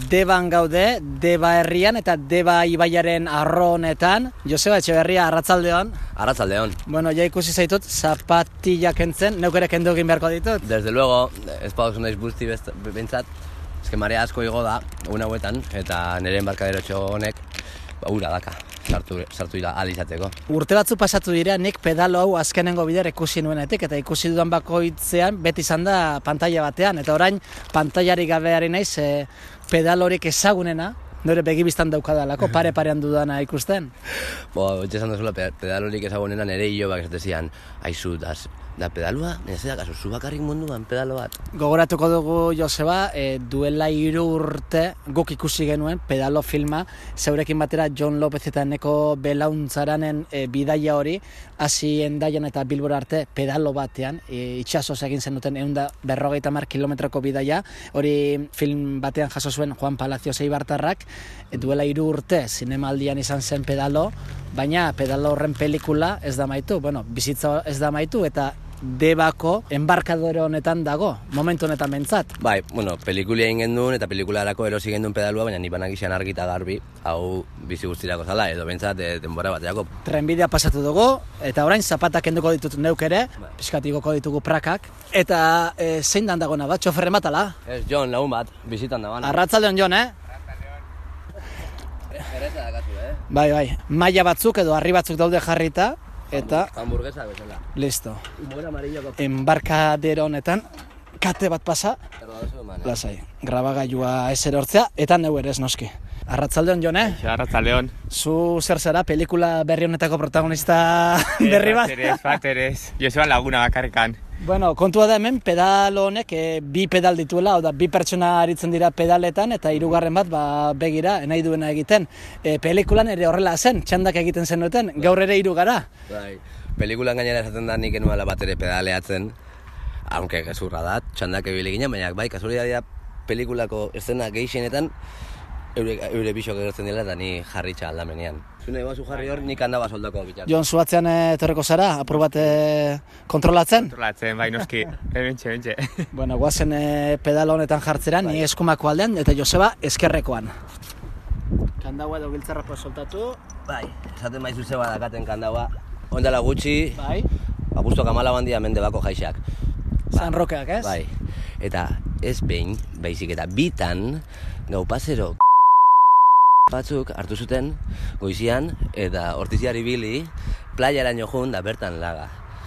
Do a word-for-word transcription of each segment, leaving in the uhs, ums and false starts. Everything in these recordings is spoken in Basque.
Deban gaude, Deba herrian eta Deba ibaiaren arro honetan. Joseba Etxeberria, arratsaldeon. Arratsaldeon. Bueno, ja ikusi zaitut zapatilla kentzen, neuk ere kendu egin beharko ditut. Desde luego, ez pagozu naiz guzti bentsat, eske marea asko igo da, egun hauetan, eta nire enbarkaderotxo honek, ba, ura daka, sartu, sartu ira alizateko. Urte batzu pasatu dira, nik pedalo hau azkenengo bider ikusi nuenetik, eta ikusi dudan bakoitzean, beti izan da pantalla batean, eta orain pantailari gabeari naiz, e, pedalorik ezagunena, nire begibistan daukadalako, pare-parean dudana ikusten. Bo, etxesan duzula, pedalorik ezagunena nire hilobak ez dezian, aizu, das, da pedalua, nire da, kasu, zu bakarrik munduan pedalo bat. Gogoratuko dugu, Joseba, e, duela hiru urte guk ikusi genuen pedalo filma, zeurekin batera Jon Lopez eta Eneko Belauntzaranenen e, bidaia hori, hasi Hendaian eta Bilbora arte pedalo batean, e, itxasoz egin zenuten ehun eta berrogeita hamar kilometroko bidaia, hori film batean jaso zuen Juan Palacios Eibartarrak, e, duela hiru urte zinemaldian izan zen pedalo, baina pedalo horren pelikula ez da maitu, bueno, bizitza ez da maitu, eta Debako enbarkadore honetan dago, momentu honetan bentsat. Bai, bueno, pelikulia egin gendun eta pelikularako erosi gendun pedalua, baina ni banak izan argita garbi, hau bizi guztirako zala, edo bentsat e, denbora bateako. Trenbidea pasatu dugu, eta orain zapatak kenduko ditut neuk ere, pixkat igoko ditugu prakak, eta e, zein dan dagona bat, txoferren batala? Ez, Jon, lagun bat, bizitan da bana. Arratsaldeon, Jon, eh? Erreza dakatu, eh? Bai, bai, maila batzuk edo harri batzuk daude jarrita, eta hamburguesa bezala. Listo. Humor amarilloko. Enbarkadero honetan kate bat pasa. Lasai. Grabagailua ez erortzea eta neu ere ez noski. Arratsaldeon, Jon, eh? Arratsaldeon. Zu zer zara pelikula berri honetako protagonista berri bat? Bateres, bateres. Joseba laguna bakarrikan. Bueno, kontua da hemen pedalo honek e, bi pedal dituela, hau da, bi pertsona aritzen dira pedaletan eta hirugarren bat ba, begira, nahi duena egiten. E, pelikulan ere horrela zen, txandak egiten zenuten, gaur ere hiru gara. Bai, pelikulan gainera esaten da nik enuela bat ere pedaleatzen, aunque gezurra da, txandak ebile ginen, baina bai, kasualitatea pelikulako eszena gehienetan eure, eure bisok egertzen dela eta ni jarritxa aldamenean. Zune bazu jarri hor, nik handaba soldako bitxak. Jon, zuatzean etorreko zara, apur bat e, kontrolatzen? Kontrolatzen, bai noski, bentxe, bentxe. Bueno, guazen e, pedalo honetan jartzera, bai. Ni eskumako aldean eta Joseba eskerrekoan. Kandaua edo giltzarra soltatu. Bai, esaten maizu zeba dakaten kandaua. Ondala gutxi, bai. Abuztuak amala bandia mende bako jaixak. San Rokeak, ez? Bai, eta ez behin, baizik eta bitan, gau pasero batzuk hartu zuten goizian eta ortiziari bili playaraino jun da bertan laga.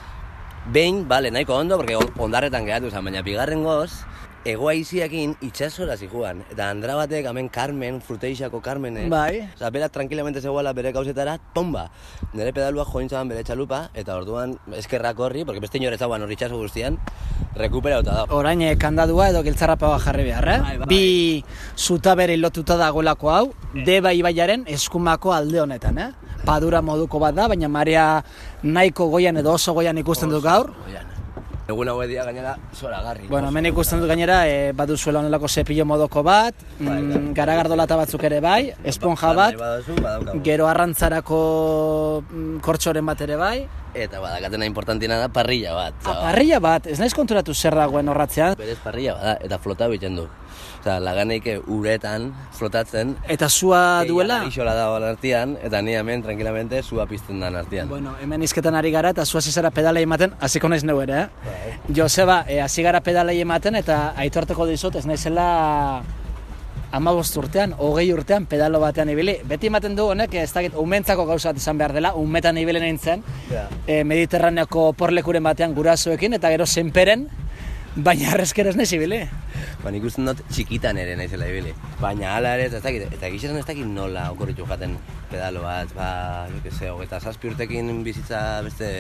Behin, bale, nahiko ondo, porque ondarretan geratu zen, baina bigarren goz, egoa iziakin itxasora zijuan. Eta andra batek, hemen Carmen, Fruteixako Carmenek, bai. Oza, bera tranquilamente zegoela bere gauzetara, tomba. Nire pedalua jointzaban bere txalupa, eta orduan eskerrak horri, porque beste inor ezaguan hori itxaso guztian, rekuperauta da. Orain kandadua edo giltzarrapagoa jarri behar, eh? Bai, bai. Bi zutabere lotuta dagoelako hau, Deba ibaiaren eskumako alde honetan, eh? Padura moduko bat da, baina marea nahiko goian edo oso goian ikusten dut gaur. Goian. Egun hau edia gainera zoragarri. Bueno, hemen ikusten dut gainera e, baduzuela honelako zepillo modoko bat, mm, garagardolata batzuk ere bai, esponja bat, gero arrantzarako mm, kortxoren bat ere bai. Eta badakatena importantina da parrilla bat. Ah, parrilla bat, ez naiz konturatu zer dagoen horratzean. Berez parrilla bada, eta flota biten du. Osa, laganeike uretan flotatzen. Eta zua duela? Isola da artean, eta ni hemen tranquilamente zua pizten dan artean. Bueno, hemen izketan ari gara eta zua zizara pedalei ematen, hasiko naiz neu ere, eh? Bai. Joseba, e, hasi gara pedalei ematen eta aitorteko dizut, ez naizela hamabost urtean, hogei urtean pedalo batean ibili. Beti ematen du honek, ez dakit, umentzako gauza bat izan behar dela, umetan ibili nintzen, yeah. e, Mediterraneoko porlekuren batean gurasoekin, eta gero zenperen, baina arrezkero ez naiz ibili. Ba, nik usten dut txikitan ere naizela ibili. Baina hala ere, ez dakit, eta gixetan ez dakit nola okorritu jaten pedalo bat, ba, jo que se, hogeita zazpi urtekin bizitza beste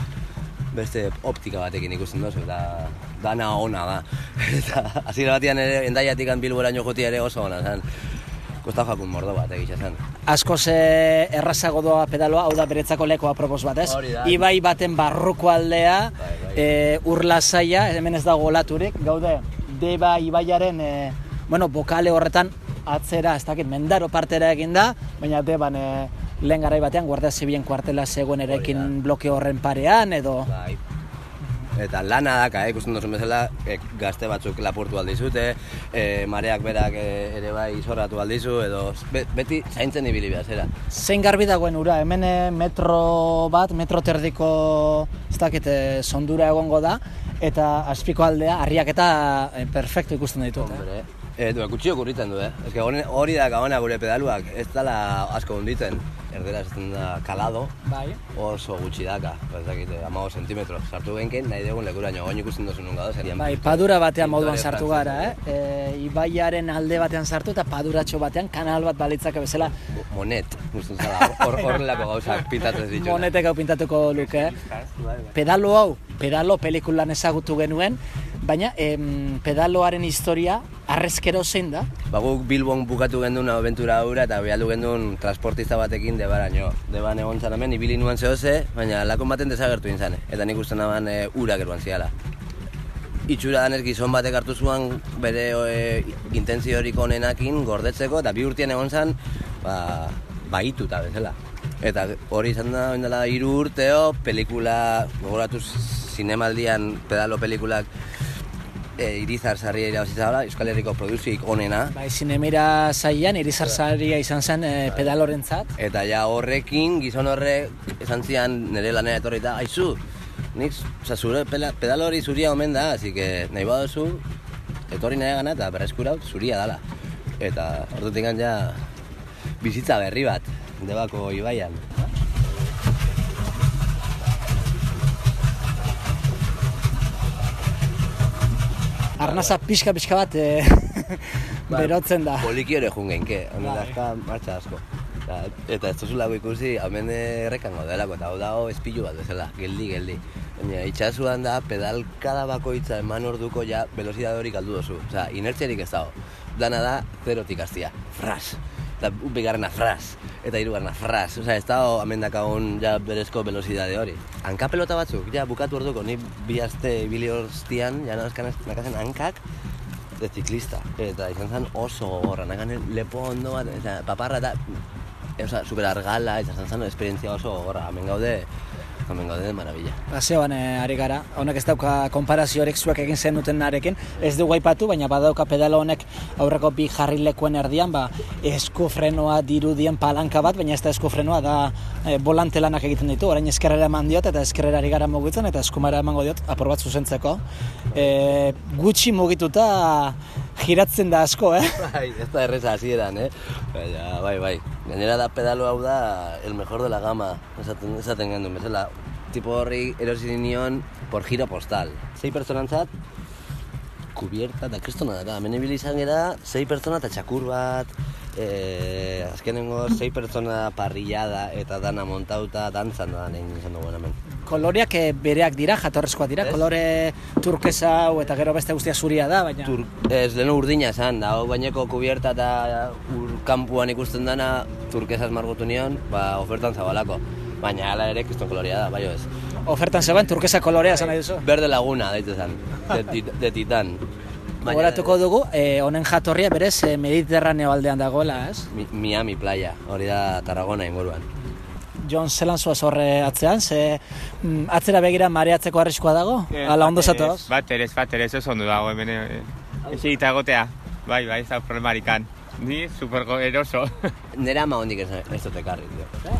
beste optika batekin ikusten dozu, eta dana ona da. Eta hasiera batean ere, Hendaiatik Bilboraino jotia ere oso ona zen. Kosta jakun mordo bat egitza zen. Askoz errazago doa pedaloa, hau da beretzako lekoa propos bat, ez? Ibai baten barruko aldea, bai, bai. E, urlasaia, hemen ez dago olaturik, gaude Deba ibaiaren, e, bueno, bokale horretan atzera, ez dakit, Mendaro partera egin da, baina Deban e, lehen garai batean Guardia Zibilen kuartela zegoen erekin bloke horren parean, edo... Bai. Eta lana daka, eh, ikusten duzun bezala, eh, gazte batzuk lapurtu aldizute, eh, mareak berak eh, ere bai izorratu aldizu, edo be, beti zaintzen ibili behar, zera. Zein garbi dagoen ura, hemen eh, metro bat, metro terdiko ez dakit eh, sondura egongo da, eta azpiko aldea, harriak eta eh, perfecto ikusten ditut. Eh? Hombre, eh, du, kutxio kurritzen du, eh? Ez que hori da gabana gure pedaluak, ez dala asko hunditzen. Erdera esaten da kalado, bai. Oso gutxi daka, ez dakit, hamabost sentimetro. Sartu genken nahi dugun lekuraino, goin ikusten duzu nun gado, serian. Bai, padura batean moduan sartu gara, eh? E, ibaiaren alde batean sartu eta paduratxo batean kanal bat balitzake bezala. Monet, guztun zara, horrelako gauzak pintatzen ditu. Monetek hau pintatuko luke, eh? Pedalo hau, pedalo pelikulan ezagutu genuen, baina em, pedaloaren historia arrezkero zein da? Ba, guk Bilbon bukatu gendun abentura haura eta behaldu gendun transportista batekin debaraino. Deban egon zan hemen, ibili nuan zehoze, baina lakon baten desagertu inzane. Eta nik uste naban e, urak eruan ziala. Itxura danez gizon batek hartu zuen bere e, intentziorik onenakin gordetzeko, eta bi urtien egon zan, ba, baituta bezala. Eta hori izan da, oindela, hiru urteo, pelikula, gogoratu zinemaldian pedalo pelikulak, E, Irizar Sarria irabazitza dela, Euskal Herriko produziik onena. Bai, zinemira zaian, Irizar Sarria izan zen e, pedalorentzat. Eta ja horrekin, gizon horrek, esan zian nire lanera etorri eta, aizu, nik, oza, zure pedalo hori zuria omen da, así que nahi baduzu, etorri nahi gana eta berreskuraut zuria dala. Eta ordutik ja bizitza berri bat, Debako ibaian. Arnaza pixka-pixka bat e, berotzen da. Poliki ere jun genke, honen dazka martxa asko. Eta, eta ez duzulako ikusi, hemen errekango delako, eta hau dago espilu bat bezala, geldi, geldi. Baina itxasuan da, pedalkada bakoitza eman orduko ja velozidade hori galdu dozu. Osea, inertziarik ez dago. Dana da, zerotik hastia, fras. Eta bigarrena fras, eta hirugarrena fras. Osea, ez dago hemen dakagun ja berezko velozidade hori. Hanka pelota batzuk, ja bukatu orduko, ni bi aste ibili hortztian, ja nakazen hankak, de ziklista. Eta izan zen oso gogorra, nakazen lepo ondo bat, eta paparra eta, oza, super argala, eta izan zen esperientzia oso gogorra, hemen gaude, hemen gaude de maravilla. Paseoan eh, ari gara, honek ez dauka konparazio horrek zuek egin zen duten narekin, ez dugu aipatu, baina badauka pedalo honek aurreko bi jarrilekuen erdian, ba, eskufrenoa dirudien palanka bat, baina ez da eskufrenoa, da eh, volante lanak egiten ditu, orain eskerrera eman diot, eta eskerrera ari gara mugitzen, eta eskumara emango diot, apur bat zuzentzeko. E, gutxi mugituta giratzen da asko, eh? Bai, ez da erreza hasieran, eh? Baina, bai, bai. Gainera da pedalo hau da el mejor de la gama, esaten, esaten gendun bezala. Tipo horri erosi nion por giro postal. Sei pertsonantzat, kubierta eta kristona da. Hemen ibili izan gara, sei pertsona eta txakur bat, e, azkenengo sei pertsona parrillada eta dana montauta dantzan da nahi izan dugu hemen. Koloreak bereak dira, jatorrezkoak dira, es? Kolore turkesa hau eta gero beste guztia zuria da, baina... Tur, ez, lehenu urdina esan, da, hau baineko kubierta eta urkampuan ikusten dana turkesaz margotu nion, ba, ofertan zabalako. Baina ala ere kriston kolorea da, bai ez. Ofertan zegoen turkesa kolorea esan nahi duzu? Berde Laguna, daite zen, de, de titan. Gogoratuko dugu, eh, honen jatorria berez eh, Mediterraneo aldean dagoela, ez? Mi, Miami playa, hori da Tarragona inguruan. Jon, zelan zuaz horre atzean, ze mm, atzera begira mareatzeko arriskoa dago? Eh, Ala ondo zatoz? Bat ere, bat ere, ez ondo dago hemen. Ez egita egotea, bai, bai, ez da problemarikan. Ni super eroso. Nera ama hondik ez, ez dut ekarri, dio.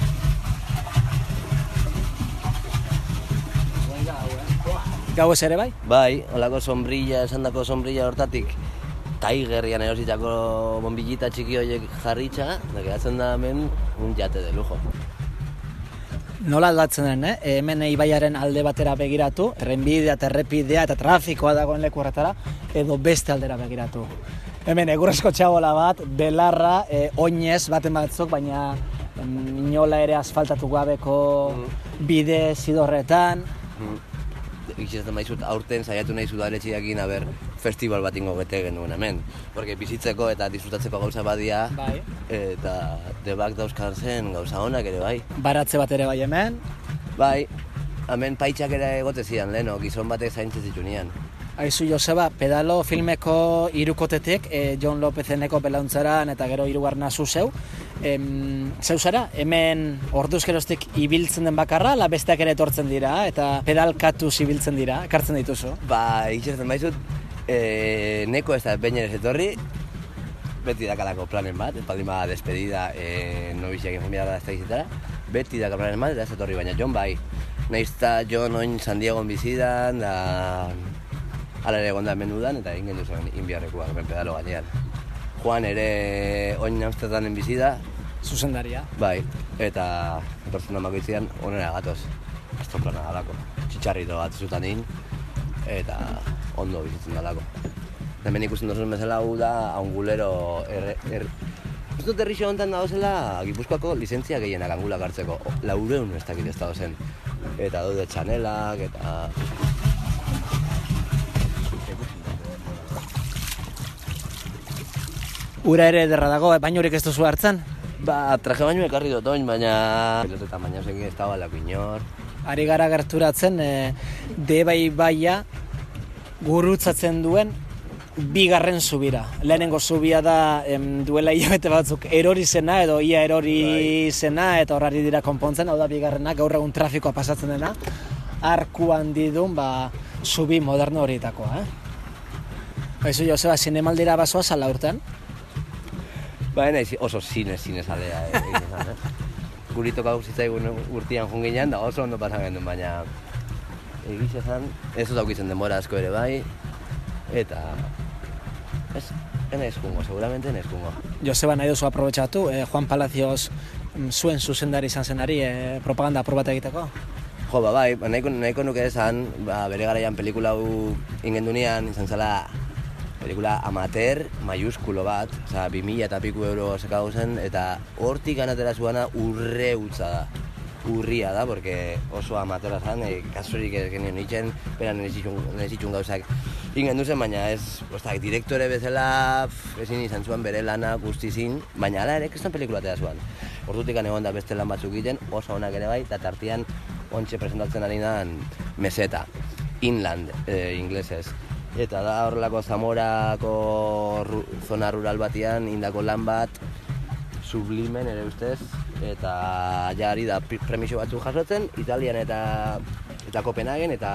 Gau ez ere bai? Bai, holako sombrilla, esandako sombrilla hortatik Tigerrian erositako bombillita txiki horiek jarritxa, da geratzen da hemen un jate de lujo. Nola aldatzen den, eh? Hemen ibaiaren alde batera begiratu, trenbidea eta errepidea eta trafikoa dagoen leku horretara, edo beste aldera begiratu. Hemen egurrezko txabola bat, belarra, e, oinez baten batzuk, baina inola ere asfaltatu gabeko mm. bide zidorretan. Mm. Ikizazten maizut, aurten saiatu nahi zudaletxiakin, aber, festival bat ingo bete genuen hemen. Porque bizitzeko eta disfrutatzeko gauza badia, bai. Eta Debak dauzkan zen gauza honak ere bai. Baratze bat ere bai hemen? Bai, hemen paitxak ere egote zidan leheno, gizon batek zaintzen zitu nian. Aizu Joseba, pedalo filmeko hirukotetik, e, Jon Lopezeneko belauntzaren eta gero hirugarrena zu zeu. Em, zeu zara, hemen orduz geroztik ibiltzen den bakarra, la besteak ere etortzen dira, eta pedalkatuz ibiltzen dira, ekartzen dituzu. Ba, itxertzen baizut, e, neko ez da behin ere etorri, beti dakalako planen bat, ez baldin bada despedida, e, nobiziak infamiara da ez da izitara, beti dakalako planen bat, eta ez etorri, baina Jon bai. Naizta Jon oin San Diegon bizidan, da... Hala ere egon da menudan, eta egin gendu zen inbiarrekua, hemen pedalo gainean. Juan ere oin Amsterdamen bizi da. Zuzendaria. Bai, eta etortzen da makoitzean onera gatoz. Astroplana dalako. Txitxarrito bat zutan egin, eta ondo bizitzen dalako. Hemen ikusten duzun bezala hau da, angulero erre... Er, ez dut herrixo honetan dauzela Gipuzkoako lizentzia gehienak angulak hartzeko. Laureun ez dakit ez dauzen. Eta daude txanelak, eta... Ura ere ederra dago, bainurik ez duzu hartzen? Ba, traje baino ekarri dut oin, baina... Piloteta baina zekin ez da balako inor. Ari gara gerturatzen, e, Deba ibaia gurutzatzen duen bigarren zubira. Lehenengo zubia da em, duela hilabete batzuk erori zena edo ia erori bai. Zena eta horrari dira konpontzen, hau da bigarrena, gaur egun trafikoa pasatzen dena. Arku handi duen, ba, zubi moderno horietakoa, eh? Baizu Joseba, zinemaldira bazoa zala urtean? Ba, nahi oso zinez-zinez aldea egin izan, eh? Guri tokau zitzaigun urtean junginean, da oso ondo pasan gendun, baina egiz ezan, ez dut aukitzen denbora asko ere bai, eta ez, ena eskungo, seguramente ena eskungo. Joseba, nahi duzu aprobetxatu, eh, Juan Palacios zuen zuzendari izan zenari eh, propaganda aprobata egiteko? Jo, ba, bai, ba, nahiko, nahiko nuke esan, ba, bere garaian pelikula hau ingendunean, izan zela pelikula amateur maiuskulo bat, oza, bi mila eta piku euro sekau zen, eta hortik anatera zuana urre utza da. Urria da, porque oso amateura zen, e, kasurik genien itxen, bera nezitxun gauzak ingen duzen, baina ez, ostak, direktore bezala, ezin izan zuen bere lana guztizin, baina ala ere, kestan pelikula atera zuen. Ordutik egon da beste lan batzuk egiten, oso onak ere bai, eta tartian ontxe presentatzen ari dan meseta, inland, e, inglesez. Eta da horrelako Zamorako ru, zona rural batian indako lan bat sublimen ere ustez, eta ja ari da premiso batzuk jasotzen, Italian eta eta Kopenhagen eta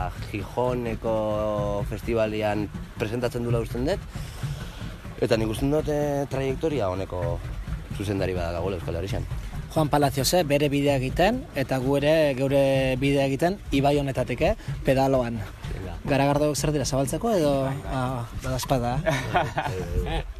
Gijoneko festivalian presentatzen dula usten dut, eta nik usten dut e, trajektoria honeko zuzendari badagagoela Euskal Herrian. Juan Palacios, eh, bere bidea egiten, eta gu ere geure bidea egiten, ibai honetatik, eh, pedaloan. Garagardoak zer dira, zabaltzeko edo... Ah, badazpada.